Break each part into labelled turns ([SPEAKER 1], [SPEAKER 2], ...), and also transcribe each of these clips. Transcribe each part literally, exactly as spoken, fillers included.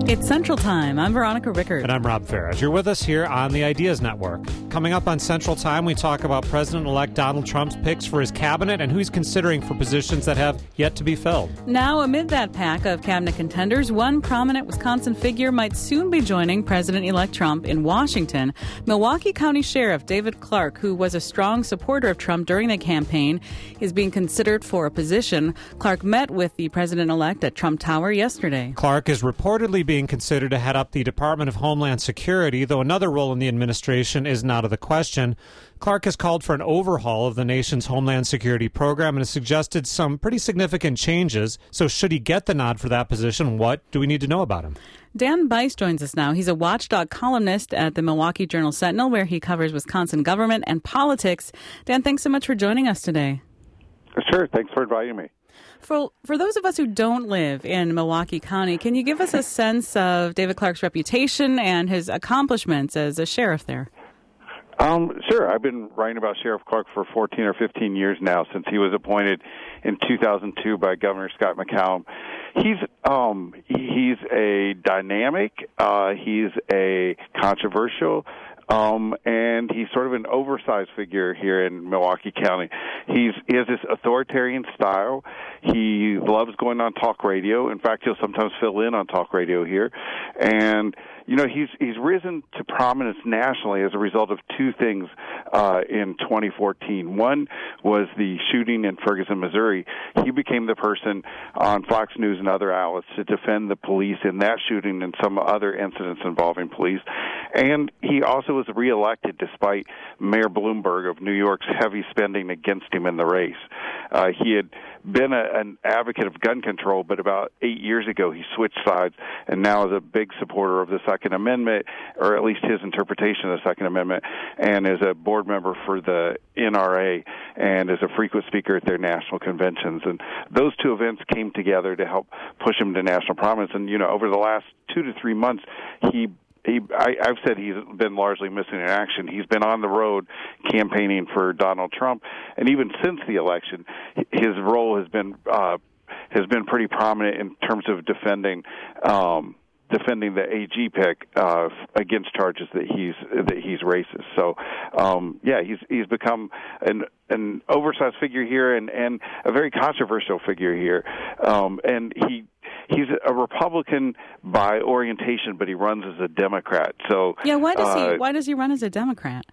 [SPEAKER 1] It's Central Time. I'm Veronica Rickard.
[SPEAKER 2] And I'm Rob Ferris. You're with us here on the Ideas Network. Coming up on Central Time, we talk about President-elect Donald Trump's picks for his cabinet and who he's considering for positions that have yet to be filled.
[SPEAKER 1] Now, amid that pack of cabinet contenders, one prominent Wisconsin figure might soon be joining President-elect Trump in Washington. Milwaukee County Sheriff David Clarke, who was a strong supporter of Trump during the campaign, is being considered for a position. Clarke met with the president-elect at Trump Tower yesterday.
[SPEAKER 2] Clarke is reportedly being considered to head up the Department of Homeland Security, though another role in the administration is not out of the question. Clarke has called for an overhaul of the nation's Homeland Security program and has suggested some pretty significant changes. So should he get the nod for that position, what do we need to know about him?
[SPEAKER 1] Dan Bice joins us now. He's a watchdog columnist at the Milwaukee Journal-Sentinel, where he covers Wisconsin government and politics. Dan, thanks so much for joining us today.
[SPEAKER 3] Sure. Thanks for inviting me.
[SPEAKER 1] For for those of us who don't live in Milwaukee County, can you give us a sense of David Clarke's reputation and his accomplishments as a sheriff there?
[SPEAKER 3] Um, sure. I've been writing about Sheriff Clarke for fourteen or fifteen years now, since he was appointed in two thousand two by Governor Scott McCallum. He's um, he's a dynamic, uh, he's a controversial, Um, and he's sort of an oversized figure here in Milwaukee County. He's, he has this authoritarian style. He loves going on talk radio. In fact, he'll sometimes fill in on talk radio here. And, you know, he's he's risen to prominence nationally as a result of two things uh, in twenty fourteen. One was the shooting in Ferguson, Missouri. He became the person on Fox News and other outlets to defend the police in that shooting and some other incidents involving police. And he also was reelected despite Mayor Bloomberg of New York's heavy spending against him in the race. Uh, he had been a, an advocate of gun control, but about eight years ago he switched sides and now is a big supporter of the Second Amendment, or at least his interpretation of the Second Amendment, and is a board member for the N R A and is a frequent speaker at their national conventions. And those two events came together to help push him to national prominence. And, you know, over the last two to three months, he He, I, I've said he's been largely missing in action. He's been on the road campaigning for Donald Trump, and even since the election, his role has been uh, has been pretty prominent in terms of defending um, defending the A G pick uh, against charges that he's that he's racist. So, um, yeah, he's he's become an an oversized figure here and, and a very controversial figure here, um, and he. He's a Republican by orientation, but he runs as a Democrat. So
[SPEAKER 1] yeah, why does
[SPEAKER 3] uh,
[SPEAKER 1] he? Why does he run as a Democrat?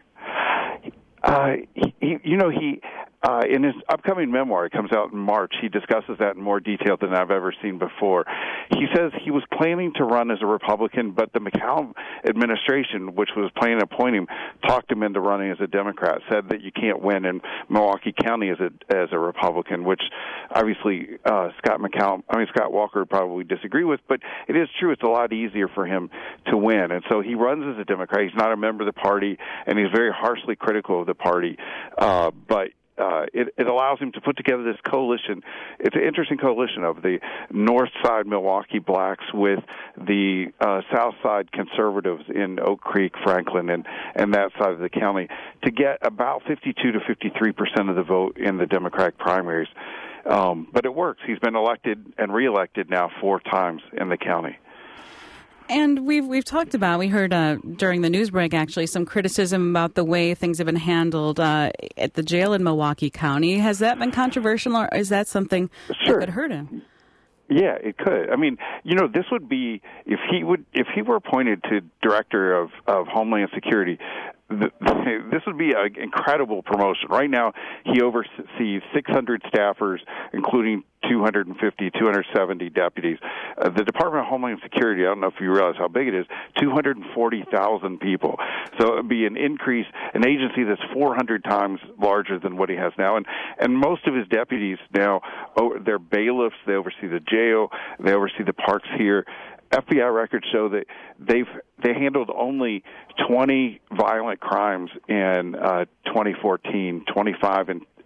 [SPEAKER 3] Uh, he, he, you know, he uh, in his upcoming memoir, it comes out in March. He discusses that in more detail than I've ever seen before. He says he was planning to run as a Republican, but the McCallum administration, which was planning to appoint him, talked him into running as a Democrat. Said that you can't win in Milwaukee County as a as a Republican, which obviously uh, Scott McCallum, I mean Scott Walker, would probably disagree with. But it is true; it's a lot easier for him to win, and so he runs as a Democrat. He's not a member of the party, and he's very harshly critical of the party, uh, but. Uh, it, it allows him to put together this coalition. It's an interesting coalition of the North Side Milwaukee blacks with the uh, South Side conservatives in Oak Creek, Franklin, and, and that side of the county to get about fifty-two to fifty-three percent of the vote in the Democratic primaries. Um, but it works. He's been elected and reelected now four times in the county.
[SPEAKER 1] And we've we've talked about, we heard uh, during the news break, actually, some criticism about the way things have been handled uh, at the jail in Milwaukee County. Has that been controversial, or is that something
[SPEAKER 3] Sure.
[SPEAKER 1] that could hurt him?
[SPEAKER 3] Yeah, it could. I mean, you know, this would be if he would if he were appointed to director of, of Homeland Security. The, this would be an incredible promotion. Right now, he oversees six hundred staffers, including two hundred fifty, two hundred seventy deputies. Uh, the Department of Homeland Security, I don't know if you realize how big it is, two hundred forty thousand people. So it would be an increase, an agency that's four hundred times larger than what he has now. And, and most of his deputies now, oh, they're bailiffs, they oversee the jail, they oversee the parks here. F B I records show that they've they handled only twenty violent crimes in uh, twenty fourteen, twenty-five in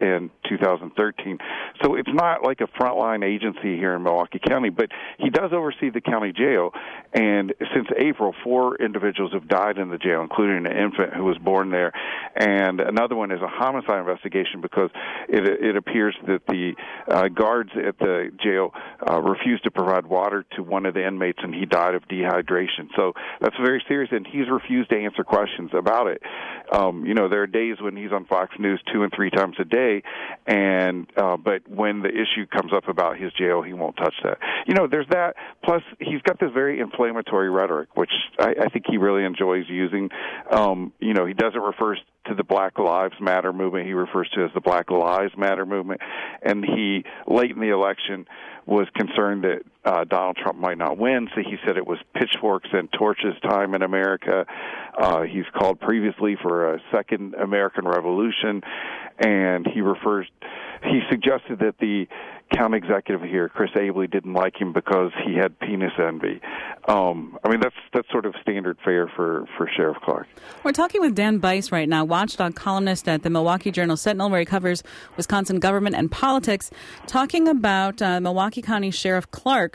[SPEAKER 3] in two thousand thirteen. So it's not like a frontline agency here in Milwaukee County, but he does oversee the county jail. And since April, four individuals have died in the jail, including an infant who was born there. And another one is a homicide investigation because it, it appears that the uh, guards at the jail uh, refused to provide water to one of the inmates, and he died of dehydration. So that's very serious, and he's refused to answer questions about it. Um, you know, there are days when he's on Fox News two and three times a day, and uh, but when the issue comes up about his jail, he won't touch that. You know, there's that. Plus, he's got this very inflammatory rhetoric, which I, I think he really enjoys using. Um, you know, he doesn't refer to the Black Lives Matter movement. He refers to it as the Black Lives Matter movement. And he, late in the election, was concerned that uh, Donald Trump might not win, so he said it was pitchforks and torches time in America. Uh, he's called previously for a second American Revolution, and he refers, he suggested that the county executive here, Chris Abele, didn't like him because he had penis envy. Um, I mean, that's that's sort of standard fare for, for Sheriff Clark.
[SPEAKER 1] We're talking with Dan Bice right now, watchdog columnist at the Milwaukee Journal-Sentinel, where he covers Wisconsin government and politics, talking about uh, Milwaukee County Sheriff Clark,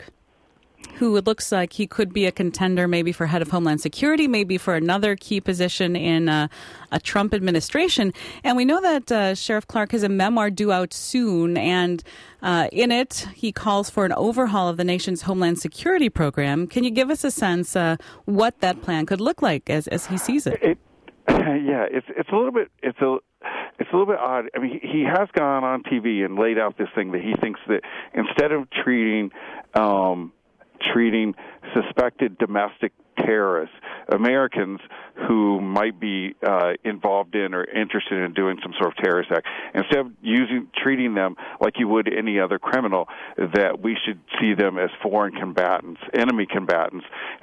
[SPEAKER 1] who it looks like he could be a contender maybe for head of Homeland Security, maybe for another key position in uh, a Trump administration. And we know that uh, Sheriff Clark has a memoir due out soon, and uh, in it he calls for an overhaul of the nation's Homeland Security program. Can you give us a sense uh, what that plan could look like as, as he sees it?
[SPEAKER 3] it yeah, it's it's a little bit it's a It's a little bit odd. I mean, he has gone on T V and laid out this thing that he thinks that instead of treating um, treating suspected domestic terrorists, Americans who might be uh, involved in or interested in doing some sort of terrorist act, instead of using treating them like you would any other criminal, that we should see them as foreign combatants, enemy combatants,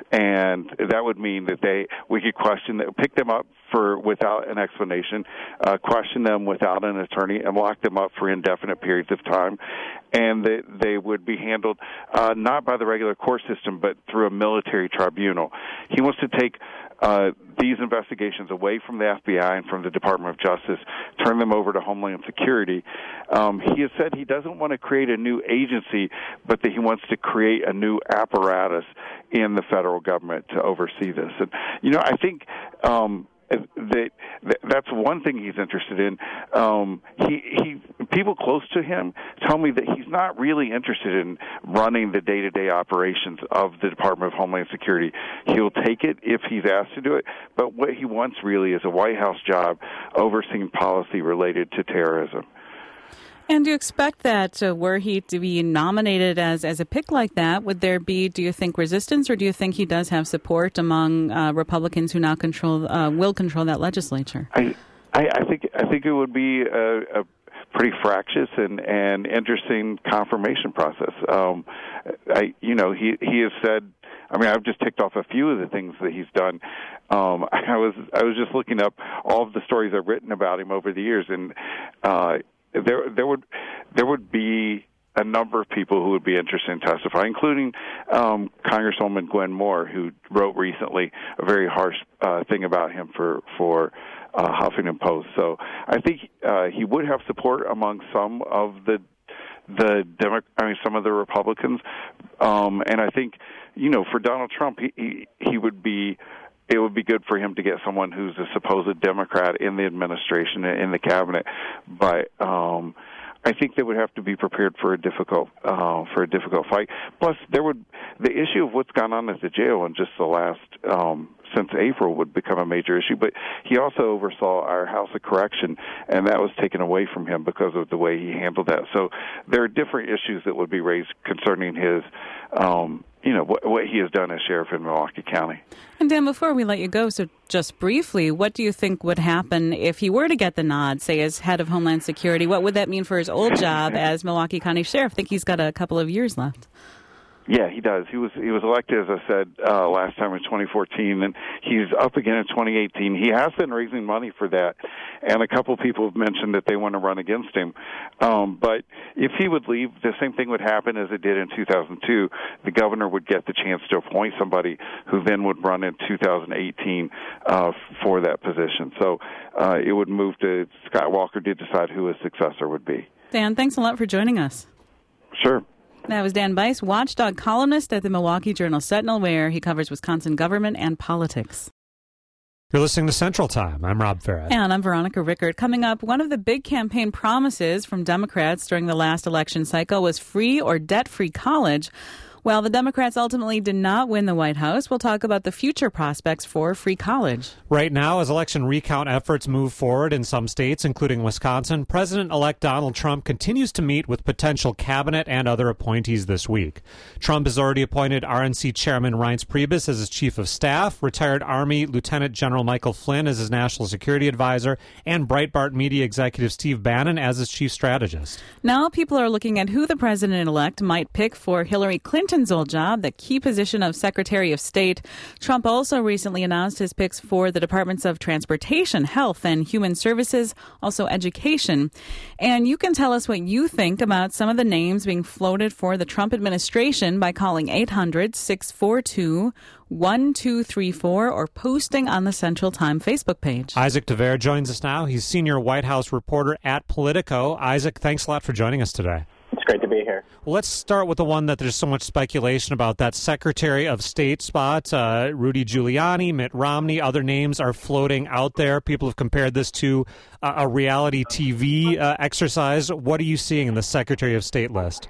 [SPEAKER 3] and that would mean that they we could question them, pick them up for without an explanation, uh, question them without an attorney, and lock them up for indefinite periods of time, and that they would be handled uh, not by the regular court system, but through a military tribunal. He wants to take uh, these investigations away from the F B I and from the Department of Justice, turn them over to Homeland Security. Um, he has said he doesn't want to create a new agency, but that he wants to create a new apparatus in the federal government to oversee this. And, you know, I think um, that, that that's one thing he's interested in. Um, he, he people close to him tell me that he's not really interested in running the day-to-day operations of the Department of Homeland Security. He'll take it if he's asked to do it, but what he wants really is a White House job overseeing policy related to terrorism.
[SPEAKER 1] And do you expect that uh, were he to be nominated as, as a pick like that, would there be, do you think, resistance, or do you think he does have support among uh, Republicans who now control uh, will control that legislature?
[SPEAKER 3] I, I, I think I think it would be a, a pretty fractious and, and interesting confirmation process. Um, I, you know, he he has said. I mean, I've just ticked off a few of the things that he's done. Um, I was I was just looking up all of the stories I've written about him over the years, and uh, there there would there would be a number of people who would be interested in testifying, including um, Congresswoman Gwen Moore, who wrote recently a very harsh uh, thing about him for for uh, Huffington Post. So I think uh, he would have support among some of the the Demo- I mean some of the Republicans, um, and I think you know for Donald Trump he he, he would be. It would be good for him to get someone who's a supposed Democrat in the administration, in the cabinet. But um, I think they would have to be prepared for a difficult uh, for a difficult fight. Plus, there would the issue of what's gone on at the jail in just the last um, since April would become a major issue. But he also oversaw our House of Correction, and that was taken away from him because of the way he handled that. So there are different issues that would be raised concerning his. Um, you know, what, what he has done as sheriff in Milwaukee County.
[SPEAKER 1] And Dan, before we let you go, so just briefly, what do you think would happen if he were to get the nod, say, as head of Homeland Security? What would that mean for his old job as Milwaukee County Sheriff? I think he's got a couple of years left.
[SPEAKER 3] Yeah, he does. He was he was elected, as I said, uh, last time in twenty fourteen, and he's up again in twenty eighteen. He has been raising money for that, and a couple people have mentioned that they want to run against him. Um, but if he would leave, the same thing would happen as it did in two thousand two. The governor would get the chance to appoint somebody who then would run in two thousand eighteen uh, for that position. So uh, it would move to Scott Walker to decide who his successor would be.
[SPEAKER 1] Dan, thanks a lot for joining us.
[SPEAKER 3] Sure.
[SPEAKER 1] That was Dan Bice, watchdog columnist at the Milwaukee Journal-Sentinel, where he covers Wisconsin government and politics.
[SPEAKER 2] You're listening to Central Time. I'm Rob Farrett.
[SPEAKER 1] And I'm Veronica Rickert. Coming up, one of the big campaign promises from Democrats during the last election cycle was free or debt-free college. Well, the Democrats ultimately did not win the White House. We'll talk about the future prospects for free college.
[SPEAKER 2] Right now, as election recount efforts move forward in some states, including Wisconsin, President-elect Donald Trump continues to meet with potential cabinet and other appointees this week. Trump has already appointed R N C Chairman Reince Priebus as his chief of staff, retired Army Lieutenant General Michael Flynn as his national security advisor, and Breitbart media executive Steve Bannon as his chief strategist.
[SPEAKER 1] Now people are looking at who the president-elect might pick for Hillary Clinton old job, the key position of Secretary of State. Trump also recently announced his picks for the Departments of Transportation, Health, and Human Services, also Education. And you can tell us what you think about some of the names being floated for the Trump administration by calling eight hundred, six four two, one two three four or posting on the Central Time Facebook page.
[SPEAKER 2] Isaac Dever joins us now. He's senior White House reporter at Politico. Isaac, thanks a lot for joining us today.
[SPEAKER 4] It's great to be here.
[SPEAKER 2] Well, let's start with the one that there's so much speculation about, that Secretary of State spot. Uh, Rudy Giuliani, Mitt Romney, other names are floating out there. People have compared this to uh, a reality T V uh, exercise. What are you seeing in the Secretary of State list?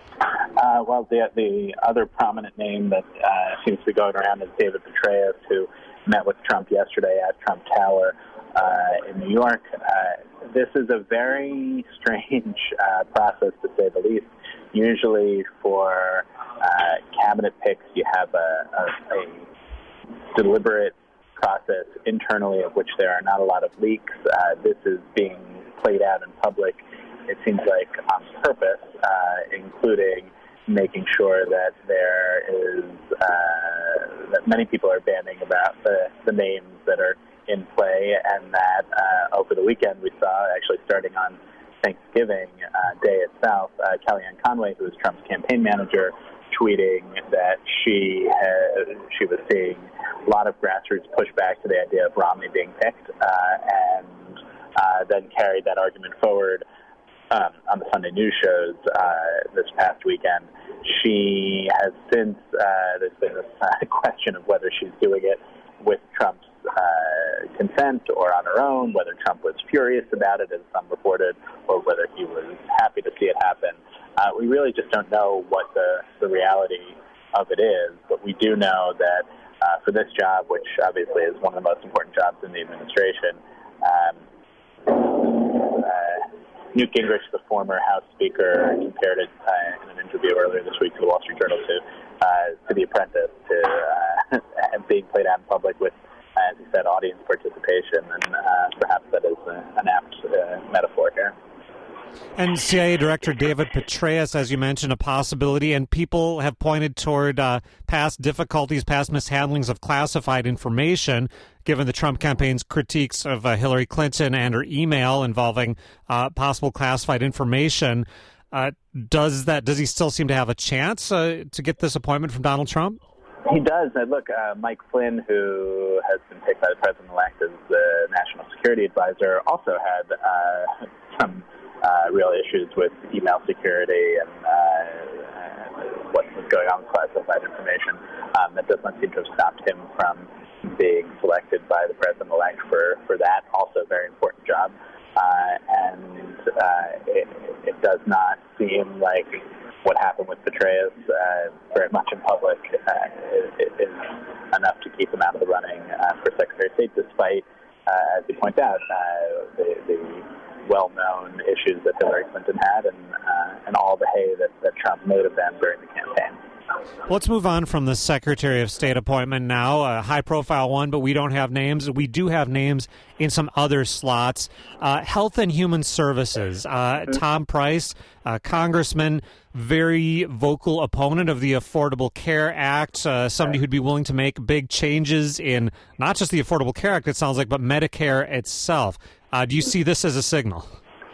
[SPEAKER 4] Uh, well, the, the other prominent name that uh, seems to be going around is David Petraeus, who met with Trump yesterday at Trump Tower uh, in New York. Uh, this is a very strange uh, process, to say the least. Usually for uh, cabinet picks, you have a, a, a deliberate process internally of which there are not a lot of leaks. Uh, this is being played out in public, it seems like, on purpose, uh, including making sure that there is, uh, that many people are banding about the, the names that are in play, and that uh, over the weekend we saw, actually starting on Thanksgiving uh, Day itself, uh, Kellyanne Conway, who is Trump's campaign manager, tweeting that she had, she was seeing a lot of grassroots pushback to the idea of Romney being picked, uh, and uh, then carried that argument forward um, on the Sunday news shows uh, this past weekend. She has since, uh, there's been this uh, question of whether she's doing it with Trump's Uh, consent or on her own, whether Trump was furious about it, as some reported, or whether he was happy to see it happen. Uh, we really just don't know what the, the reality of it is, but we do know that uh, for this job, which obviously is one of the most important jobs in the administration, um, uh, Newt Gingrich, the former House Speaker, compared it uh, in an interview earlier this week to the Wall Street Journal to, uh, to The Apprentice, to uh, being played out in public with, as he said, audience participation, and uh, perhaps that is uh, an apt uh, metaphor here.
[SPEAKER 2] And C I A Director David Petraeus, as you mentioned, a possibility, and people have pointed toward uh, past difficulties, past mishandlings of classified information, given the Trump campaign's critiques of uh, Hillary Clinton and her email involving uh, possible classified information. Uh, does that does he still seem to have a chance uh, to get this appointment from Donald Trump?
[SPEAKER 4] He does. Uh, look, uh, Mike Flynn, who has been picked by the president-elect as the national security advisor, also had uh, some uh, real issues with email security and uh, what was going on with classified information. Um, that does not seem to have stopped him from being selected by the president-elect for, for that also very important job. Uh, and uh, it, it does not seem like what happened with Petraeus uh, very much in public uh, is, is enough to keep him out of the running uh, for Secretary of State, despite, uh, as you point out, uh, the, the well-known issues that Hillary Clinton had and, uh, and all the hay that, that Trump made of them during the campaign.
[SPEAKER 2] Let's move on from the Secretary of State appointment now, a high-profile one, but we don't have names. We do have names in some other slots. Uh, Health and Human Services, uh, Tom Price, uh, Congressman, very vocal opponent of the Affordable Care Act, uh, somebody who'd be willing to make big changes in not just the Affordable Care Act, it sounds like, but Medicare itself. Uh, do you see this as a signal?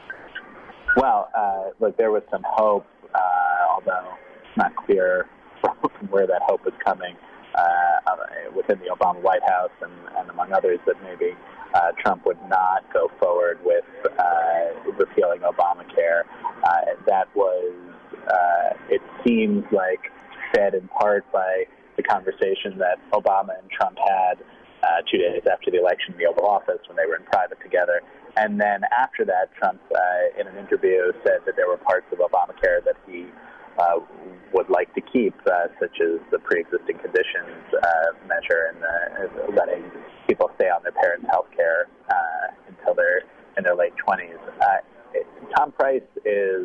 [SPEAKER 4] Well, uh, look, there was some hope, uh, although not clear from where that hope is coming uh, within the Obama White House and, and among others, that maybe uh, Trump would not go forward with uh, repealing Obamacare. Uh, that was, uh, it seems like, fed in part by the conversation that Obama and Trump had uh, two days after the election in the Oval Office when they were in private together. And then after that, Trump, uh, in an interview, said that there were parts of Obamacare that he uh, would like to keep, uh, such as the pre-existing conditions uh, measure and uh, letting people stay on their parents' health care uh, until they're in their late twenties. Uh, Tom Price is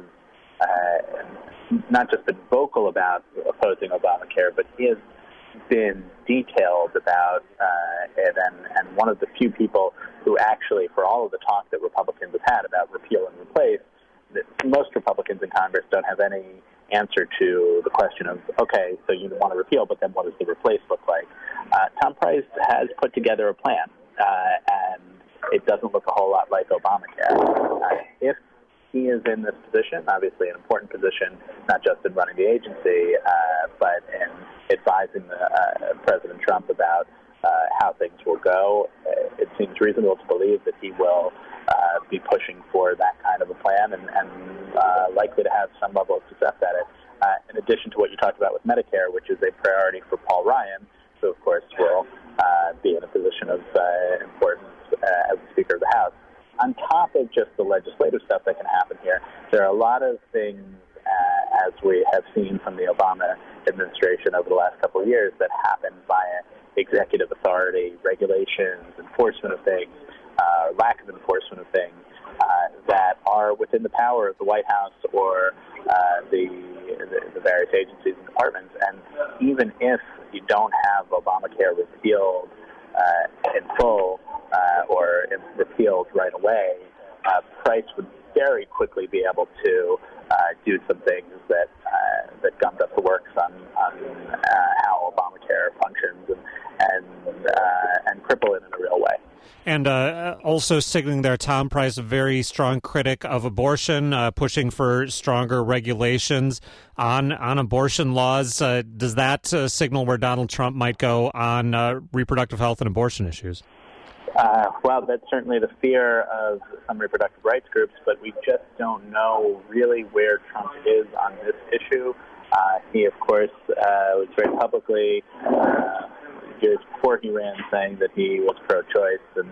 [SPEAKER 4] uh, not just been vocal about opposing Obamacare, but he has been detailed about uh, it, and, and one of the few people who actually, for all of the talk that Republicans have had about repeal and replace, that most Republicans in Congress don't have any answer to the question of, okay, so you want to repeal, but then what does the replace look like? Uh, Tom Price has put together a plan, uh, and it doesn't look a whole lot like Obamacare. Uh, if he is in this position, obviously an important position, not just in running the agency, uh, but in advising the, uh, President Trump about uh, how things will go, uh, it seems reasonable to believe that he will uh, be pushing for that kind of a plan and, and uh, likely to have some level of success at it. Uh, in addition to what you talked about with Medicare, which is a priority for Paul Ryan, who, of course, will uh, be in a position of uh, importance uh, as the Speaker of the House. On top of just the legislative stuff that can happen here, there are a lot of things, uh, as we have seen from the Obama administration over the last couple of years, that happen via executive authority, regulations, enforcement of things, uh, lack of enforcement of things, uh, that are within the power of the White House or uh, the, the, the various agencies and departments. And even if you don't have Obamacare repealed uh, in full, Uh, or repealed right away, uh, Price would very quickly be able to uh, do some things that uh, that gummed up the works on, on uh, how Obamacare functions and and, uh, and cripple it in a real way.
[SPEAKER 2] And uh, also signaling there, Tom Price, a very strong critic of abortion, uh, pushing for stronger regulations on on abortion laws. Uh, does that uh, signal where Donald Trump might go on uh, reproductive health and abortion issues?
[SPEAKER 4] Uh, well, that's certainly the fear of some reproductive rights groups, but we just don't know really where Trump is on this issue. Uh, he, of course, uh, was very publicly, uh, years before he ran, saying that he was pro-choice, and,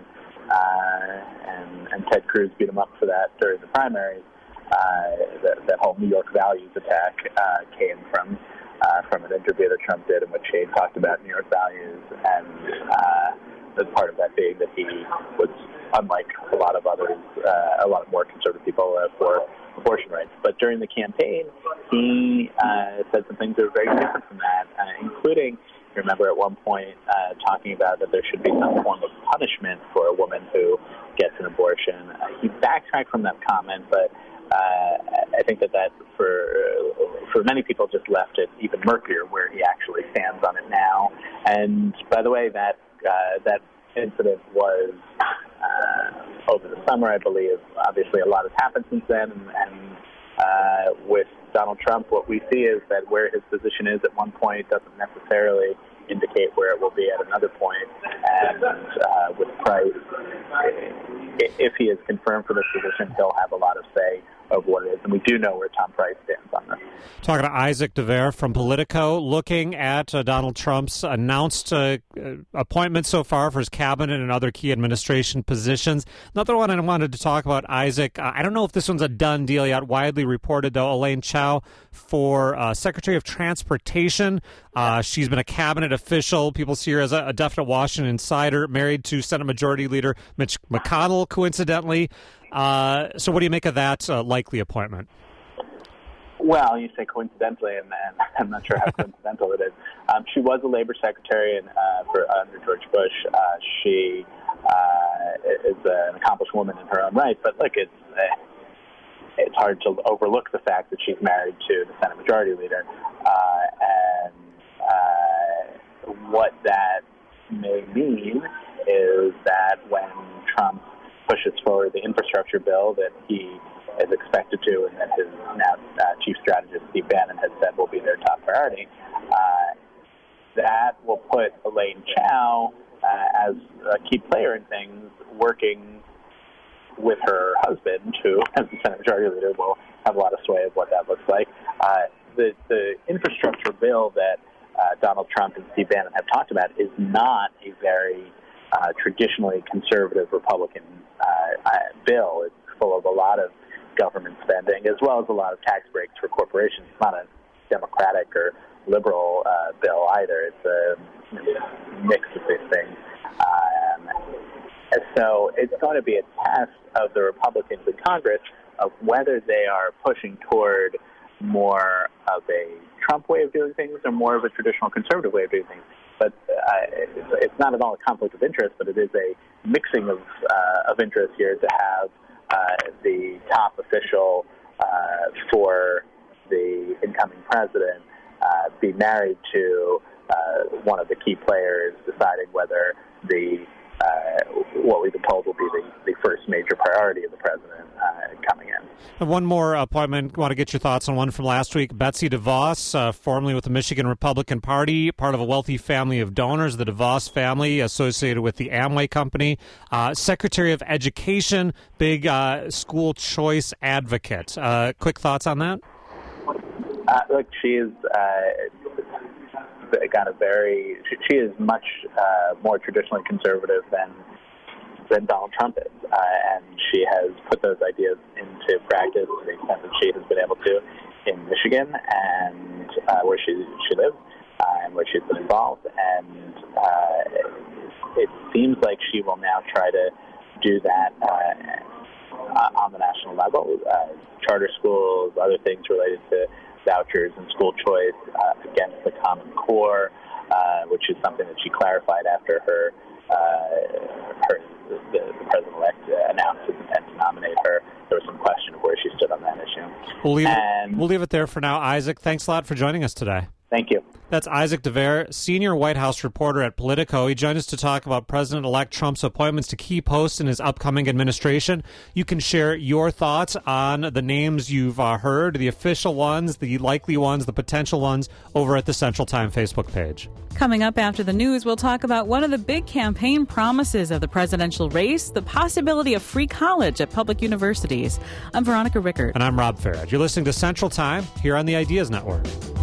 [SPEAKER 4] uh, and, and Ted Cruz beat him up for that during the primaries. Uh, that, that whole New York values attack uh, came from uh, from an interview that Trump did in which he talked about New York values, and uh, the part of that being that he was, unlike a lot of others, uh, a lot of more conservative people uh, for abortion rights. But during the campaign, he uh, said some things that were very different from that, uh, including, you remember at one point, uh, talking about that there should be some form of punishment for a woman who gets an abortion. Uh, he backtracked from that comment, but uh, I think that that, for, for many people, just left it even murkier where he actually stands on it now. And, by the way, that Uh, that incident was uh, over the summer, I believe. Obviously, a lot has happened since then, and, and uh, with Donald Trump, what we see is that where his position is at one point doesn't necessarily indicate where it will be at another point. And uh, with Price, if he is confirmed for this position, he'll have a lot of say of what it is, and we do know where Tom Price stands on this.
[SPEAKER 2] Talking to Isaac Dever from Politico, looking at uh, Donald Trump's announced uh, appointments so far for his cabinet and other key administration positions. Another one I wanted to talk about, Isaac, uh, I don't know if this one's a done deal yet, widely reported, though, Elaine Chao for uh, Secretary of Transportation. Uh, she's been a cabinet official. People see her as a, a definite Washington insider, married to Senate Majority Leader Mitch McConnell, coincidentally. Uh, so what do you make of that uh, likely appointment?
[SPEAKER 4] Well, you say coincidentally, and, and I'm not sure how coincidental it is. Um, she was a labor secretary in, uh, for under George Bush. Uh, she uh, is an accomplished woman in her own right, but look, it's uh, it's hard to overlook the fact that she's married to the Senate Majority Leader, uh, and uh, what that may mean is that when Trump pushes forward the infrastructure bill that he is expected to, and that his now uh, chief strategist Steve Bannon has said will be their top priority, uh, that will put Elaine Chao uh, as a key player in things, working with her husband, who, as the Senate Majority Leader, will have a lot of sway of what that looks like. Uh, the, the infrastructure bill that uh, Donald Trump and Steve Bannon have talked about is not a very uh, traditionally conservative Republican uh, uh, bill. It's full of a lot of government spending, as well as a lot of tax breaks for corporations. It's not a Democratic or liberal uh, bill either. It's a mix of these things. Um, and so it's going to be a test of the Republicans in Congress of whether they are pushing toward more of a Trump way of doing things or more of a traditional conservative way of doing things. But uh, it's not at all a conflict of interest, but it is a mixing of, uh, of interest here to have uh, the top official uh, for the incoming president uh, be married to uh, one of the key players, deciding whether the uh, what we've been told will be the, the first major priority of the president uh, coming in.
[SPEAKER 2] And one more appointment. I want to get your thoughts on one from last week. Betsy DeVos, uh, formerly with the Michigan Republican Party, part of a wealthy family of donors, the DeVos family, associated with the Amway Company. Uh, Secretary of Education, big uh, school choice advocate. Uh, quick thoughts on that?
[SPEAKER 4] Uh, look, she is uh, got a very. She, she is much uh, more traditionally conservative than than Donald Trump is, uh, and she has put those ideas into practice to the extent that she has been able to in Michigan and uh, where she she lives uh, and where she's been involved. And uh, it seems like she will now try to do that uh, on the national level. Uh, charter schools, other things related to vouchers and school choice uh, against the Common Core, uh, which is something that she clarified after her, uh, her the, the president-elect uh, announced his intent to nominate her. There was some question of where she stood on that issue.
[SPEAKER 2] We'll leave,
[SPEAKER 4] and,
[SPEAKER 2] it, we'll leave it there for now. Isaac, thanks a lot for joining us today.
[SPEAKER 4] Thank you.
[SPEAKER 2] That's Isaac DeVere, senior White House reporter at Politico. He joined us to talk about President-elect Trump's appointments to key posts in his upcoming administration. You can share your thoughts on the names you've uh, heard, the official ones, the likely ones, the potential ones, over at the Central Time Facebook page.
[SPEAKER 1] Coming up after the news, we'll talk about one of the big campaign promises of the presidential race, the possibility of free college at public universities. I'm Veronica Rickert.
[SPEAKER 2] And I'm Rob Farad. You're listening to Central Time here on the Ideas Network.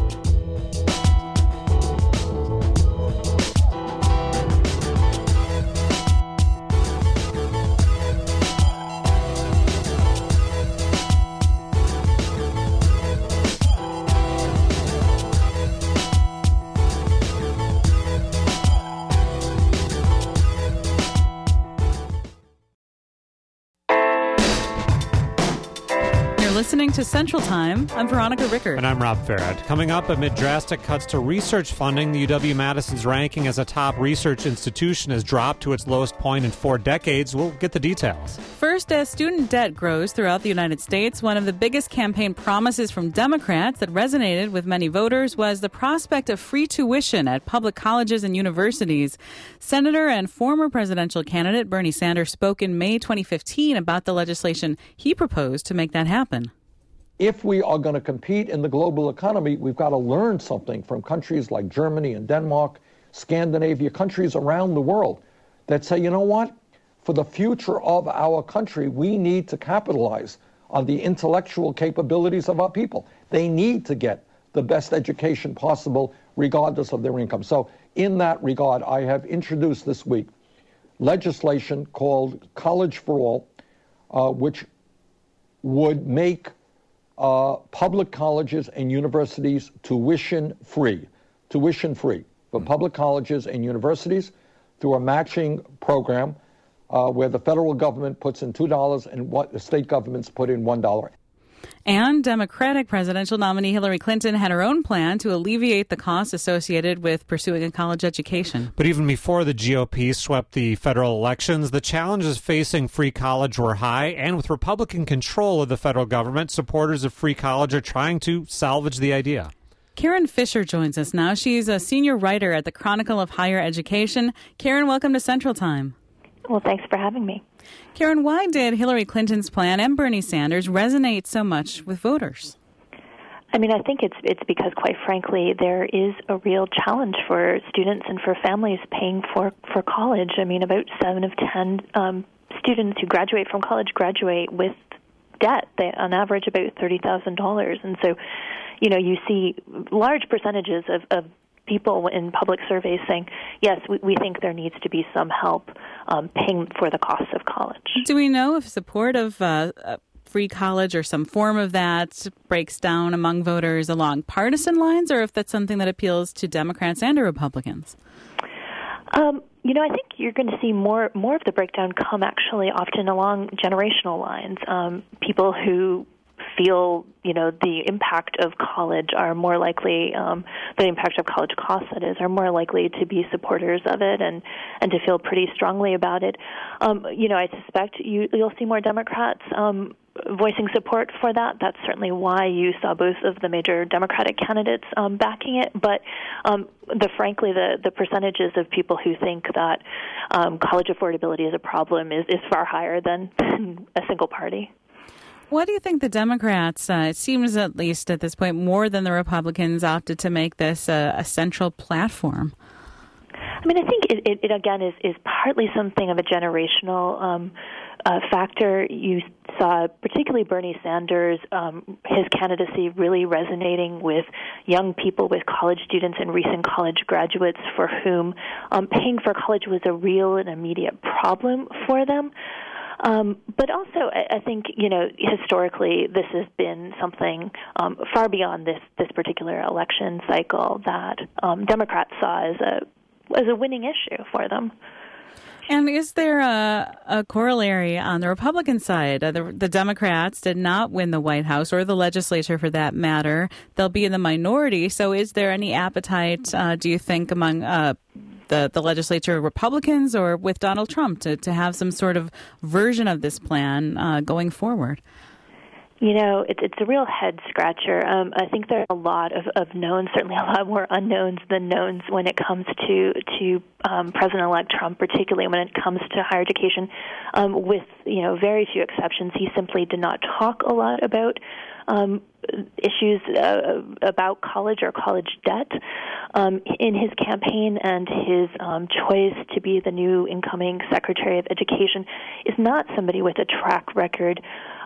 [SPEAKER 1] Listening to Central Time, I'm Veronica Rickert.
[SPEAKER 2] And I'm Rob Farad. Coming up, amid drastic cuts to research funding, the U W-Madison's ranking as a top research institution has dropped to its lowest point in four decades. We'll get the details.
[SPEAKER 1] First, as student debt grows throughout the United States, one of the biggest campaign promises from Democrats that resonated with many voters was the prospect of free tuition at public colleges and universities. Senator and former presidential candidate Bernie Sanders spoke in May twenty fifteen about the legislation he proposed to make that happen.
[SPEAKER 5] If we are going to compete in the global economy, we've got to learn something from countries like Germany and Denmark, Scandinavia, countries around the world that say, you know what, for the future of our country, we need to capitalize on the intellectual capabilities of our people. They need to get the best education possible, regardless of their income. So in that regard, I have introduced this week legislation called College for All, uh, which would make Uh, public colleges and universities tuition-free, tuition-free for public colleges and universities through a matching program uh, where the federal government puts in two dollars and what the state governments put in one dollar.
[SPEAKER 1] And Democratic presidential nominee Hillary Clinton had her own plan to alleviate the costs associated with pursuing a college education.
[SPEAKER 2] But even before the G O P swept the federal elections, the challenges facing free college were high. And with Republican control of the federal government, supporters of free college are trying to salvage the idea.
[SPEAKER 1] Karen Fisher joins us now. She's a senior writer at the Chronicle of Higher Education. Karen, welcome to Central Time.
[SPEAKER 6] Well, thanks for having me.
[SPEAKER 1] Karen, why did Hillary Clinton's plan and Bernie Sanders resonate so much with voters?
[SPEAKER 6] I mean, I think it's it's because, quite frankly, there is a real challenge for students and for families paying for, for college. I mean, about seven of ten um, students who graduate from college graduate with debt, they, on average about thirty thousand dollars. And so, you know, you see large percentages of, of people in public surveys saying, yes, we, we think there needs to be some help um, paying for the costs of college.
[SPEAKER 1] Do we know if support of uh, free college or some form of that breaks down among voters along partisan lines, or if that's something that appeals to Democrats and to Republicans?
[SPEAKER 6] Um, you know, I think you're going to see more more of the breakdown come actually often along generational lines. Um, people who feel, you know, the impact of college are more likely, um, the impact of college costs, that is, are more likely to be supporters of it and, and to feel pretty strongly about it. Um, you know, I suspect you, you'll see more Democrats um, voicing support for that. That's certainly why you saw both of the major Democratic candidates um, backing it. But um, the frankly, the, the percentages of people who think that um, college affordability is a problem is, is far higher than, than a single party.
[SPEAKER 1] What do you think the Democrats, uh, it seems at least at this point, more than the Republicans, opted to make this a, a central platform?
[SPEAKER 6] I mean, I think it, it, it again, is, is partly something of a generational um, uh, factor. You saw particularly Bernie Sanders, um, his candidacy really resonating with young people, with college students and recent college graduates for whom um, paying for college was a real and immediate problem for them. Um, but also, I, I think, you know, historically, this has been something um, far beyond this, this particular election cycle that um, Democrats saw as a as a winning issue for them.
[SPEAKER 1] And is there a, a corollary on the Republican side? Uh, the, the Democrats did not win the White House or the legislature, for that matter. They'll be in the minority. So is there any appetite, uh, do you think, among uh, the, the legislature Republicans or with Donald Trump to, to have some sort of version of this plan uh, going forward?
[SPEAKER 6] You know, it's it's a real head-scratcher. Um, I think there are a lot of, of knowns, certainly a lot more unknowns than knowns when it comes to, to um, President-elect Trump, particularly when it comes to higher education. Um, with, you know, very few exceptions, he simply did not talk a lot about um, issues uh, about college or college debt um, in his campaign, and his um, choice to be the new incoming Secretary of Education is not somebody with a track record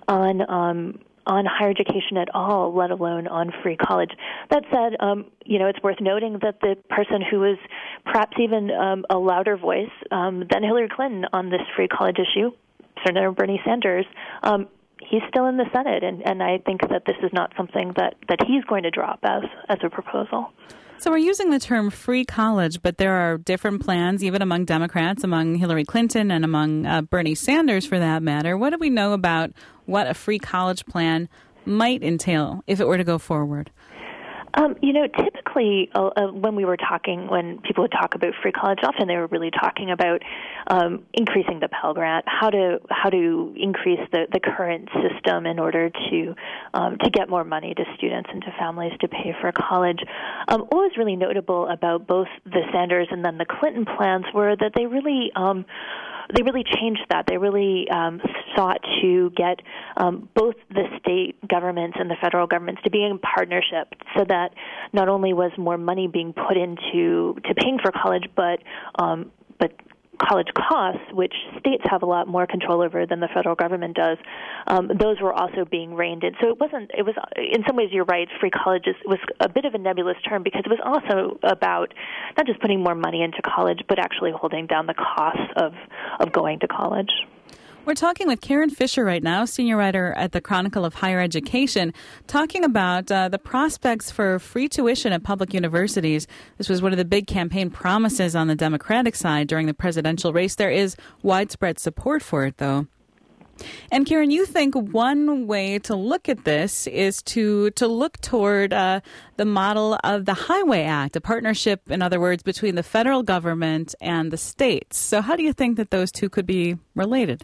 [SPEAKER 6] on um, on higher education at all, let alone on free college. That said, um, you know, it's worth noting that the person who was perhaps even um, a louder voice um, than Hillary Clinton on this free college issue, Senator Bernie Sanders, um, he's still in the Senate, and, and I think that this is not something that, that he's going to drop as as a proposal.
[SPEAKER 1] So we're using the term free college, but there are different plans, even among Democrats, among Hillary Clinton, and among uh, Bernie Sanders, for that matter. What do we know about what a free college plan might entail if it were to go forward?
[SPEAKER 6] Um, you know, typically uh, uh, when we were talking, when people would talk about free college, often they were really talking about um, increasing the Pell Grant, how to how to increase the, the current system in order to um, to get more money to students and to families to pay for college. Um, what was really notable about both the Sanders and then the Clinton plans were that they really um, They really changed that. They really um, sought to get um, both the state governments and the federal governments to be in partnership, so that not only was more money being put into to paying for college, but um, but college costs, which states have a lot more control over than the federal government does, um, those were also being reined in. So it wasn't, it was, in some ways you're right, free college is, was a bit of a nebulous term, because it was also about not just putting more money into college, but actually holding down the costs of, of going to college.
[SPEAKER 1] We're talking with Karen Fisher right now, senior writer at the Chronicle of Higher Education, talking about uh, the prospects for free tuition at public universities. This was one of the big campaign promises on the Democratic side during the presidential race. There is widespread support for it, though. And Karen, you think one way to look at this is to to look toward uh, the model of the Highway Act, a partnership, in other words, between the federal government and the states. So how do you think that those two could be related?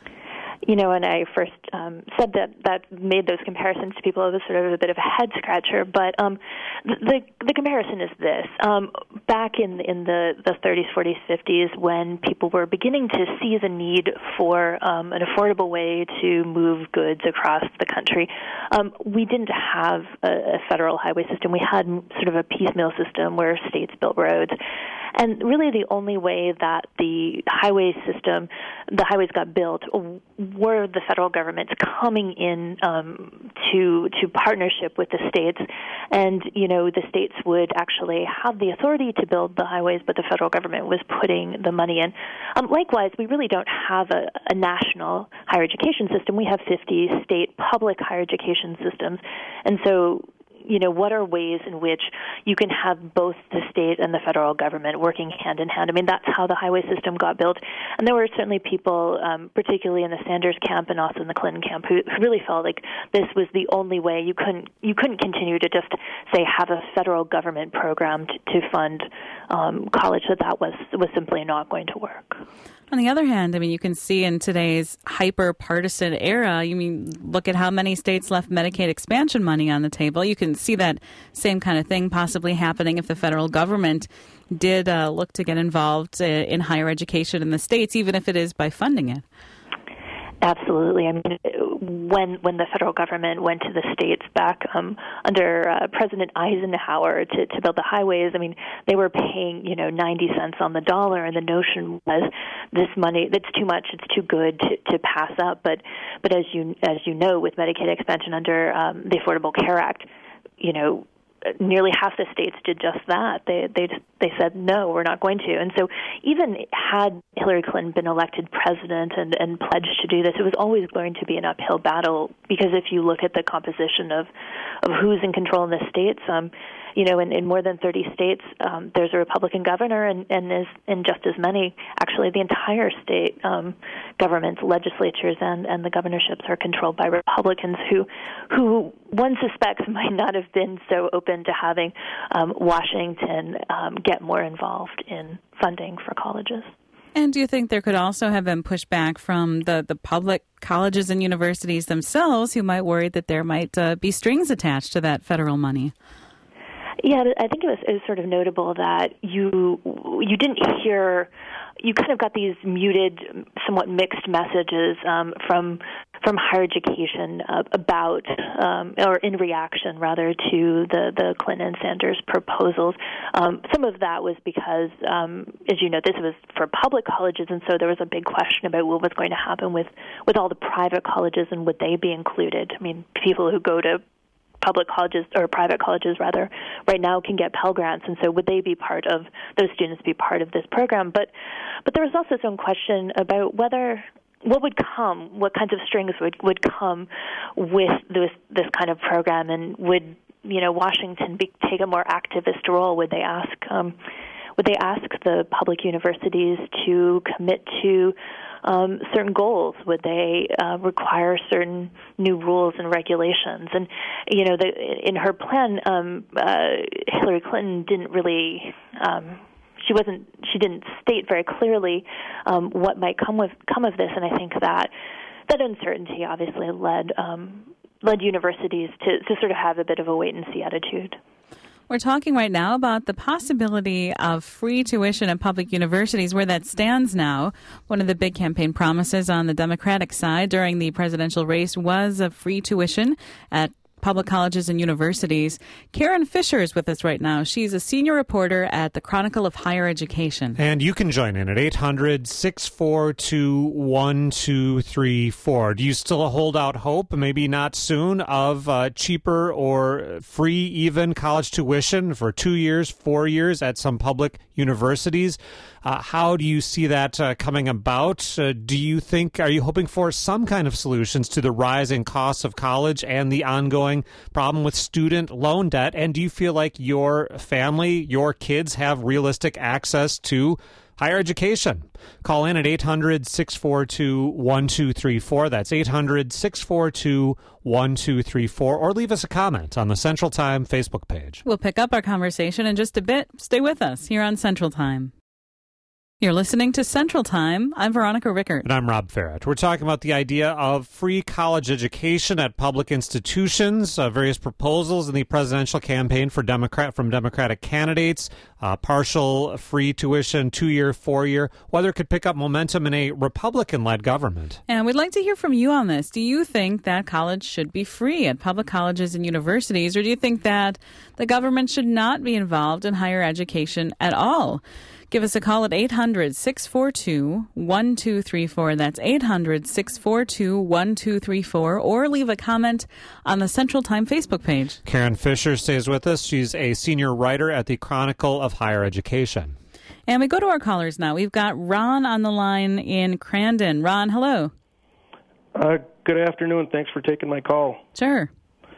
[SPEAKER 6] You know, when I first um, said that, that made those comparisons to people, it was sort of a bit of a head scratcher. But um, the the comparison is this: um, back in in the, the thirties, forties, fifties, when people were beginning to see the need for um, an affordable way to move goods across the country, um, we didn't have a, a federal highway system. We had sort of a piecemeal system where states built roads. And really the only way that the highway system, the highways got built, were the federal government coming in um, to to partnership with the states. And, you know, the states would actually have the authority to build the highways, but the federal government was putting the money in. Um, likewise, we really don't have a, a national higher education system. We have fifty state public higher education systems. And so, you know, what are ways in which you can have both the state and the federal government working hand in hand? I mean, that's how the highway system got built. And there were certainly people, um, particularly in the Sanders camp and also in the Clinton camp, who, who really felt like this was the only way. You couldn't you couldn't continue to just, say, have a federal government program to, to fund um, college, that that was, was simply not going to work.
[SPEAKER 1] On the other hand, I mean, you can see in today's hyper-partisan era, you mean, look at how many states left Medicaid expansion money on the table. You can see that same kind of thing possibly happening if the federal government did uh, look to get involved uh, in higher education in the states, even if it is by funding it.
[SPEAKER 6] Absolutely. I mean, when when the federal government went to the states back um, under uh, President Eisenhower to, to build the highways, I mean, they were paying, you know, ninety cents on the dollar, and the notion was this money, that's too much, it's too good to, to pass up. But but as you as you know, with Medicaid expansion under um, the Affordable Care Act, you know, nearly half the states did just that. They they just, they said, no, we're not going to. And so even had Hillary Clinton been elected president and, and pledged to do this, it was always going to be an uphill battle, because if you look at the composition of, of who's in control in the states, um, you know, in, in more than thirty states, um, there's a Republican governor, and, and is, in just as many, actually the entire state um, governments, legislatures, and, and the governorships are controlled by Republicans who, who one suspects might not have been so open to having um, Washington um, get more involved in funding for colleges.
[SPEAKER 1] And do you think there could also have been pushback from the, the public colleges and universities themselves, who might worry that there might uh, be strings attached to that federal money?
[SPEAKER 6] Yeah, I think it was, it was sort of notable that you you didn't hear, you kind of got these muted, somewhat mixed messages um, from from higher education uh, about, um, or in reaction rather, to the, the Clinton and Sanders proposals. Um, some of that was because, um, as you know, this was for public colleges, and so there was a big question about what was going to happen with, with all the private colleges, and would they be included? I mean, people who go to public colleges, or private colleges rather, right now can get Pell Grants, and so would they be part of, those students be part of this program? But but there was also some question about whether, what would come, what kinds of strings would, would come with this this kind of program, and would, you know, Washington be, take a more activist role? Would they ask um, would they ask the public universities to commit to Um, certain goals? Would they uh, require certain new rules and regulations? And, you know, the, in her plan, um, uh, Hillary Clinton didn't really, um, she wasn't, she didn't state very clearly um, what might come with come of this. And I think that that uncertainty obviously led um, led universities to, to sort of have a bit of a wait and see attitude.
[SPEAKER 1] We're talking right now about the possibility of free tuition at public universities, where that stands now. One of the big campaign promises on the Democratic side during the presidential race was a free tuition at public colleges and universities. Karen Fisher is with us right now. She's a senior reporter at the Chronicle of Higher Education.
[SPEAKER 2] And you can join in at eight hundred, six four two, one two three four. Do you still hold out hope, maybe not soon, of uh, cheaper or free even college tuition for two years, four years at some public universities? Uh, how do you see that uh, coming about? Uh, do you think, are you hoping for some kind of solutions to the rising costs of college and the ongoing problem with student loan debt? And do you feel like your family, your kids have realistic access to Higher education. Call in at eight hundred, six four two, one two three four. That's eight hundred, six four two, one two three four. Or leave us a comment on the Central Time Facebook page.
[SPEAKER 1] We'll pick up our conversation in just a bit. Stay with us here on Central Time. You're listening to Central Time. I'm Veronica Rickert.
[SPEAKER 2] And I'm Rob Farrett. We're talking about the idea of free college education at public institutions, uh, various proposals in the presidential campaign for Democrat from Democratic candidates, uh, partial free tuition, two-year, four-year, whether it could pick up momentum in a Republican-led government.
[SPEAKER 1] And we'd like to hear from you on this. Do you think that college should be free at public colleges and universities, or do you think that the government should not be involved in higher education at all? Give us a call at eight hundred, six four two, one two three four. That's eight hundred, six four two, one two three four. Or leave a comment on the Central Time Facebook page.
[SPEAKER 2] Karen Fisher stays with us. She's a senior writer at the Chronicle of Higher Education.
[SPEAKER 1] And we go to our callers now. We've got Ron on the line in Crandon. Ron, hello.
[SPEAKER 7] Uh, good afternoon. Thanks for taking my call.
[SPEAKER 1] Sure.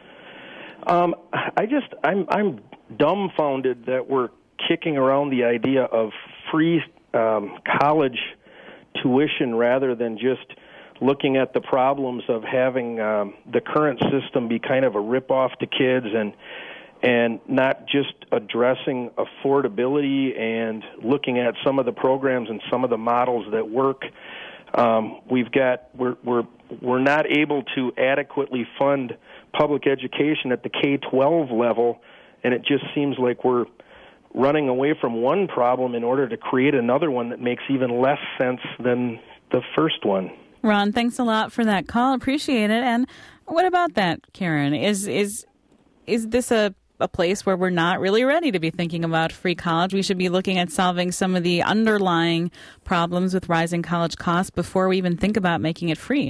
[SPEAKER 7] Um, I just, I'm, I'm dumbfounded that we're kicking around the idea of free um, college tuition rather than just looking at the problems of having um, the current system be kind of a rip-off to kids and and not just addressing affordability and looking at some of the programs and some of the models that work. Um, we've got we're we're we're not able to adequately fund public education at the K twelve level, and it just seems like we're running away from one problem in order to create another one that makes even less sense than the first one.
[SPEAKER 1] Ron, thanks a lot for that call. Appreciate it. And what about that, Karen? Is is is this a, a place where we're not really ready to be thinking about free college? We should be looking at solving some of the underlying problems with rising college costs before we even think about making it free.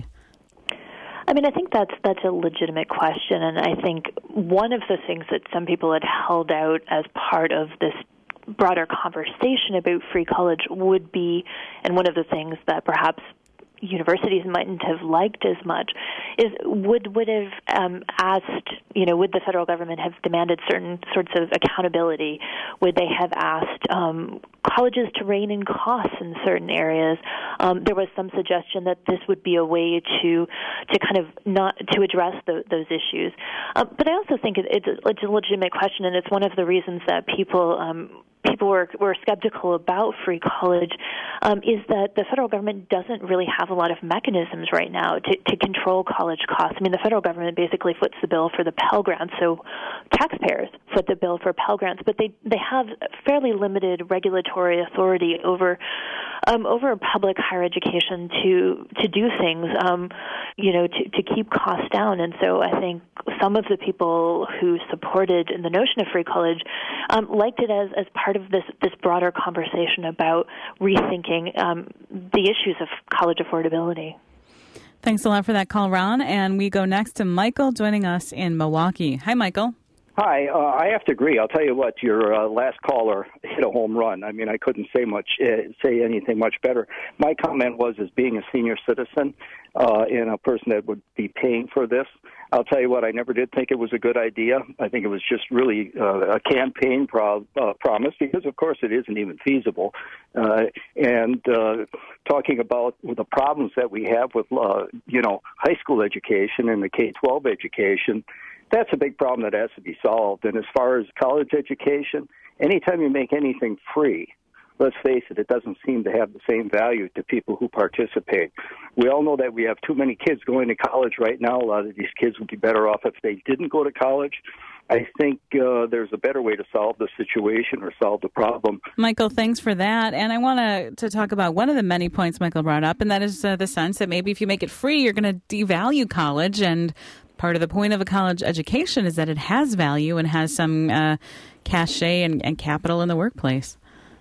[SPEAKER 6] I mean, I think that's that's a legitimate question, and I think one of the things that some people had held out as part of this broader conversation about free college would be, and one of the things that perhaps universities mightn't have liked as much, is would would have um, asked, you know, would the federal government have demanded certain sorts of accountability? Would they have asked um, colleges to rein in costs in certain areas? Um, there was some suggestion that this would be a way to to kind of not to address the, those issues. Uh, but I also think it, it's, a, it's a legitimate question, and it's one of the reasons that people. Um, People were, were skeptical about free college um, is that the federal government doesn't really have a lot of mechanisms right now to, to control college costs. I mean, the federal government basically foots the bill for the Pell Grants, so taxpayers foot the bill for Pell Grants, but they, they have fairly limited regulatory authority over um, over public higher education to to do things, um, you know, to, to keep costs down. And so I think some of the people who supported the notion of free college um, liked it as, as part of this, this broader conversation about rethinking um, the issues of college affordability.
[SPEAKER 1] Thanks a lot for that call, Ron. And we go next to Michael joining us in Milwaukee. Hi, Michael.
[SPEAKER 8] Hi. Uh, I have to agree. I'll tell you what, your uh, last caller hit a home run. I mean, I couldn't say much, uh, say anything much better. My comment was, as being a senior citizen uh, and a person that would be paying for this, I'll tell you what, I never did think it was a good idea. I think it was just really uh, a campaign pro- uh, promise because, of course, it isn't even feasible. Uh, and uh, talking about the problems that we have with, uh, you know, high school education and the K twelve education, that's a big problem that has to be solved. And as far as college education, anytime you make anything free, let's face it, it doesn't seem to have the same value to people who participate. We all know that we have too many kids going to college right now. A lot of these kids would be better off if they didn't go to college. I think uh, there's a better way to solve the situation or solve the problem.
[SPEAKER 1] Michael, thanks for that. And I want to to talk about one of the many points Michael brought up, and that is uh, the sense that maybe if you make it free, you're going to devalue college. And part of the point of a college education is that it has value and has some uh, cachet and, and capital in the workplace.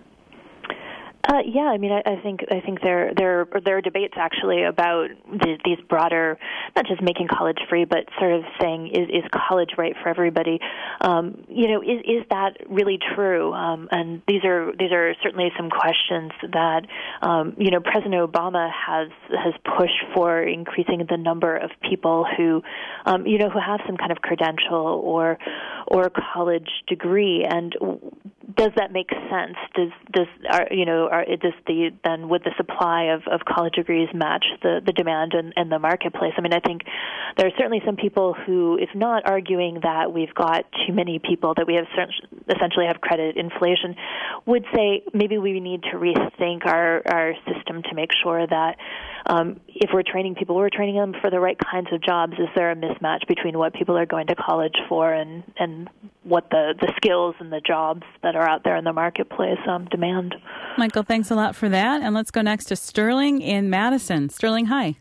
[SPEAKER 6] Uh, yeah, I mean, I, I think I think there there there are debates actually about the, these broader, not just making college free, but sort of saying is is college right for everybody? Um, you know, is is that really true? Um, and these are these are certainly some questions that um, you know President Obama has has pushed for increasing the number of people who um, you know who have some kind of credential or or a college degree, and does that make sense? Does does are, you know are, does the then would the supply of, of college degrees match the, the demand in, in the marketplace? I mean, I think there are certainly some people who, if not arguing that we've got too many people, that we have essentially have credit inflation, would say maybe we need to rethink our, our system to make sure that um, if we're training people, we're training them for the right kinds of jobs. Is there a mismatch between what people are going to college for and, and what the, the skills and the jobs that are out there in the marketplace um, demand?
[SPEAKER 1] Michael, thanks a lot for that. And let's go next to Sterling in Madison. Sterling, hi.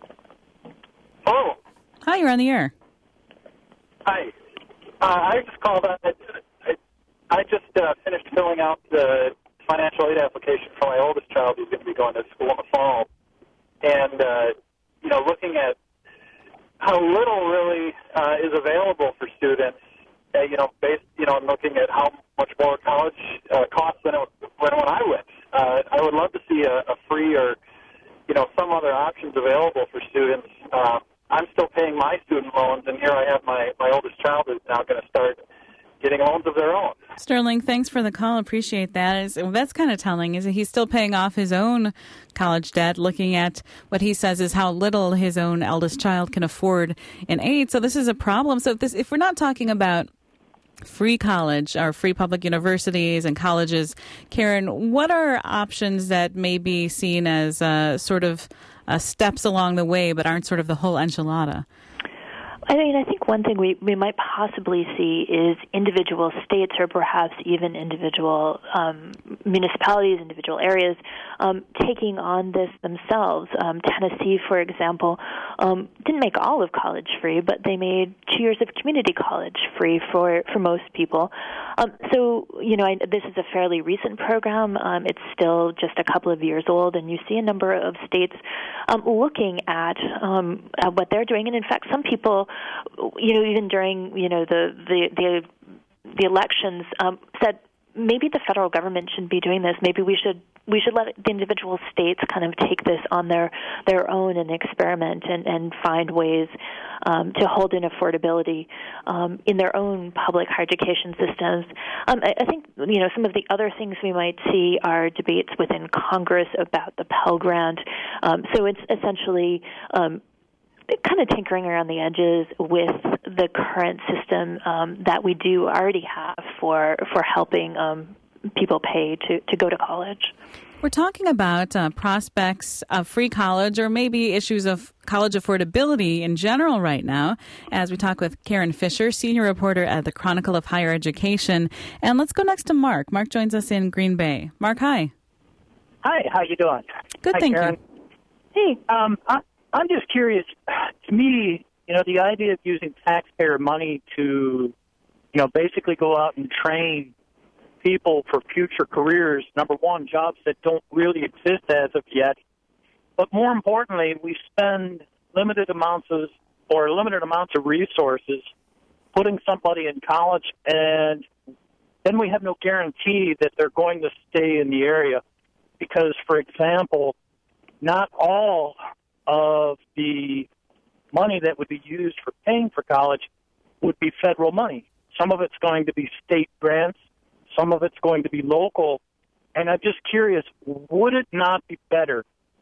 [SPEAKER 9] Hello.
[SPEAKER 1] Hi, you're on the air.
[SPEAKER 9] Hi. Uh, I just called. Uh, I, I just uh, finished filling out the financial aid application for my oldest child who's going to be going to school in the fall. And, uh, you know, looking at how little really uh, is available for students, uh, you know, based, you know, looking at how much more college uh, costs than, it, than when I went. Uh, I would love to see a, a free or, you know, some other options available for students. Uh, I'm still paying my student loans, and here I have my, my oldest child who's now going to start getting loans of their own.
[SPEAKER 1] Sterling, thanks for the call. Appreciate that. Is, well, that's kind of telling, is that he's still paying off his own college debt, looking at what he says is how little his own eldest child can afford in aid. So this is a problem. So if, this, if we're not talking about free college or free public universities and colleges, Karen, what are options that may be seen as uh, sort of uh, steps along the way but aren't sort of the whole enchilada?
[SPEAKER 6] I mean, I think one thing we, we might possibly see is individual states or perhaps even individual um, municipalities, individual areas, um, taking on this themselves. Um, Tennessee, for example, um, didn't make all of college free, but they made two years of community college free for, for most people. Um, so, you know, I, this is a fairly recent program. Um, it's still just a couple of years old, and you see a number of states um, looking at, um, at what they're doing. And, in fact, some people, you know, even during, you know, the the the, the elections, um, said maybe the federal government shouldn't be doing this. Maybe we should we should let the individual states kind of take this on their, their own and experiment and, and find ways um, to hold in affordability um, in their own public higher education systems. Um, I, I think, you know, some of the other things we might see are debates within Congress about the Pell Grant. Um, so it's essentially um, kind of tinkering around the edges with the current system um, that we do already have for for helping um, people pay to, to go to college.
[SPEAKER 1] We're talking about uh, prospects of free college or maybe issues of college affordability in general right now as we talk with Karen Fisher, senior reporter at the Chronicle of Higher Education. And let's go next to Mark. Mark joins us in Green Bay. Mark, hi.
[SPEAKER 10] Hi, how you doing?
[SPEAKER 1] Good,
[SPEAKER 10] hi,
[SPEAKER 1] thank
[SPEAKER 10] Karen.
[SPEAKER 1] you.
[SPEAKER 10] Hey, um, I, I'm just curious. To me, you know, the idea of using taxpayer money to, you know, basically go out and train people for future careers, number one, jobs that don't really exist as of yet. But more importantly, we spend limited amounts of, or limited amounts of resources putting somebody in college, and then we have no guarantee that they're going to stay in the area. Because, for example, not all of the money that would be used for paying for college would be federal money. Some of it's going to be state grants. Some of it's going to be local. And I'm just curious, would it not be better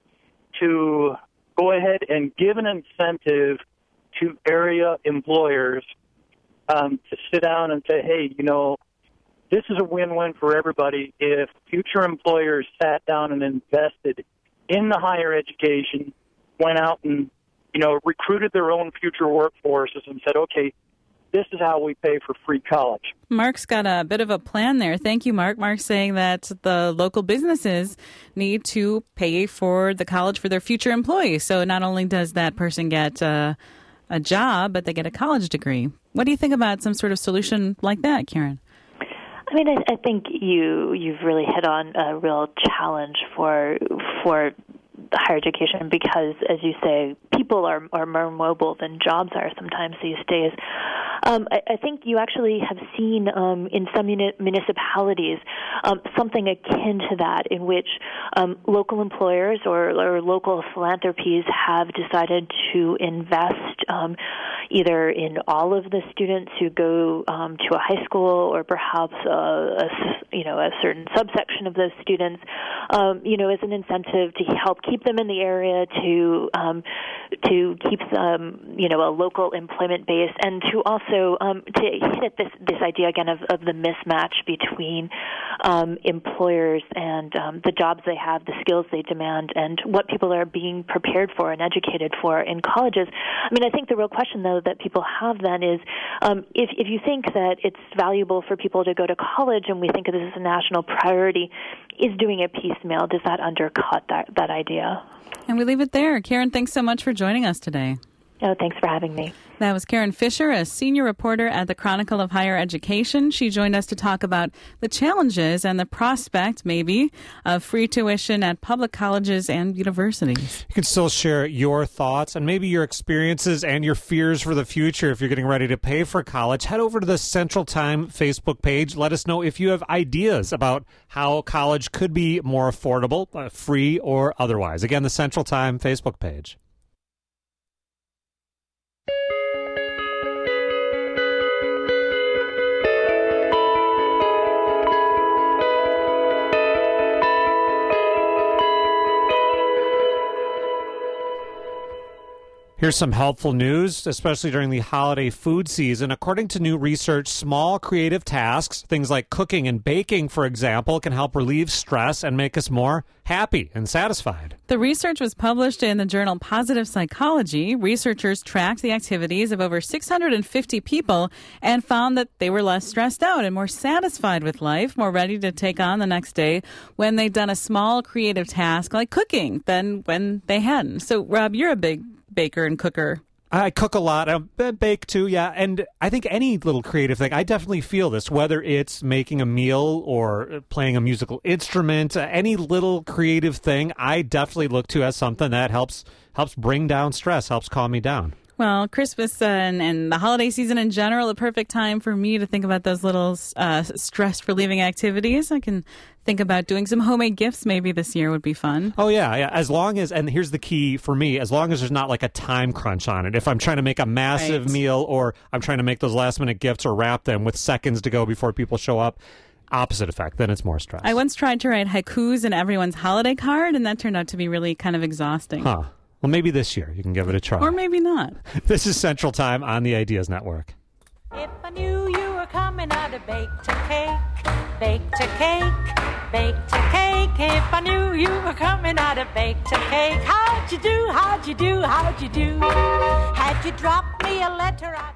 [SPEAKER 10] to go ahead and give an incentive to area employers um, to sit down and say, hey, you know, this is a win-win for everybody if future employers sat down and invested in the higher education, went out and, you know, recruited their own future workforces and said, okay, this is how we pay for free college.
[SPEAKER 1] Mark's got a bit of a plan there. Thank you, Mark. Mark's saying that the local businesses need to pay for the college for their future employees. So not only does that person get uh, a job, but they get a college degree. What do you think about some sort of solution like that, Karen?
[SPEAKER 6] I mean, I, I think you you've really hit on a real challenge for for higher education because, as you say, people are are more mobile than jobs are sometimes these days. Um, I, I think you actually have seen um, in some uni- municipalities um, something akin to that, in which um, local employers or, or local philanthropies have decided to invest um, either in all of the students who go um, to a high school, or perhaps a, a, you know, a certain subsection of those students, um, you know, as an incentive to help keep them in the area, to um, to keep them, you know, a local employment base, and to also um, to hit at this this idea again of, of the mismatch between um, employers and um, the jobs they have, the skills they demand, and what people are being prepared for and educated for in colleges. I mean, I think the real question, though, that people have then is, um, if if you think that it's valuable for people to go to college, and we think of this as a national priority, is doing it piecemeal, does that undercut that, that idea?
[SPEAKER 1] And we leave it there. Karen, thanks so much for joining us today.
[SPEAKER 6] Oh, thanks for having me.
[SPEAKER 1] That was Karen Fisher, a senior reporter at the Chronicle of Higher Education. She joined us to talk about the challenges and the prospect, maybe, of free tuition at public colleges and universities.
[SPEAKER 2] You can still share your thoughts and maybe your experiences and your fears for the future if you're getting ready to pay for college. Head over to the Central Time Facebook page. Let us know if you have ideas about how college could be more affordable, uh, free or otherwise. Again, the Central Time Facebook page. Here's some helpful news, especially during the holiday food season. According to new research, small creative tasks, things like cooking and baking, for example, can help relieve stress and make us more happy and satisfied.
[SPEAKER 1] The research was published in the journal Positive Psychology. Researchers tracked the activities of over six hundred fifty people and found that they were less stressed out and more satisfied with life, more ready to take on the next day when they'd done a small creative task like cooking than when they hadn't. So, Rob, you're a big baker and cooker.
[SPEAKER 2] I cook a lot. I bake too, yeah. And I think any little creative thing, I definitely feel this, whether it's making a meal or playing a musical instrument, uh, any little creative thing, I definitely look to as something that helps helps bring down stress, helps calm me down.
[SPEAKER 1] Well, Christmas uh, and, and the holiday season in general, a perfect time for me to think about those little uh, stress-relieving activities. I can think about doing some homemade gifts maybe this year would be fun.
[SPEAKER 2] Oh, yeah, yeah. As long as, and here's the key for me, as long as there's not like a time crunch on it. If I'm trying to make a massive
[SPEAKER 1] right.
[SPEAKER 2] meal, or I'm trying to make those last-minute gifts or wrap them with seconds to go before people show up, opposite effect, then it's more stress.
[SPEAKER 1] I once tried to write haikus in everyone's holiday card, and that turned out to be really kind of exhausting.
[SPEAKER 2] Huh. Well, maybe this year you can give it a try.
[SPEAKER 1] Or maybe not.
[SPEAKER 2] This is Central Time on the Ideas Network.
[SPEAKER 11] If I knew you were coming, I'd have baked a cake, baked a cake, baked a cake. If I knew you were coming, I'd have baked a cake. How'd you do, how'd you do, how'd you do? Had you dropped me a letter, I'd